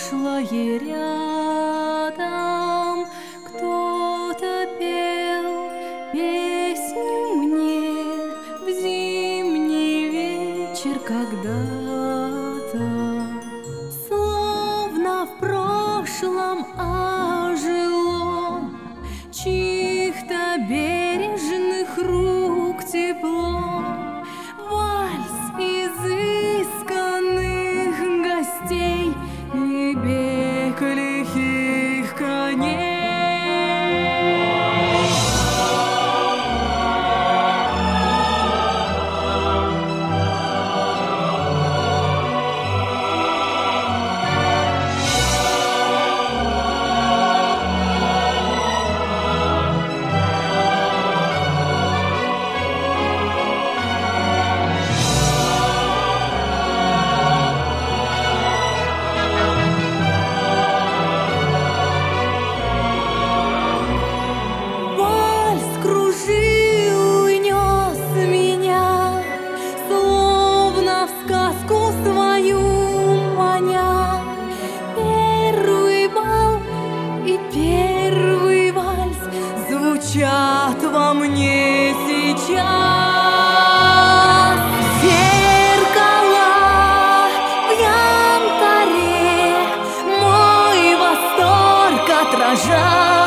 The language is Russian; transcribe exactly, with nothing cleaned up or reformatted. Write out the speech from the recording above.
прошлое рядом, кто-то пел песню мне в зимний вечер когда-то. Словно в прошлом ожило чьих-то бережных рук тепло. Вальс изысканных гостей и бег лихих коней. Кружил и нес меня, словно в сказку свою маня. Первый бал и первый вальс звучат во мне сейчас. Зеркала в янтаре мой восторг отражают.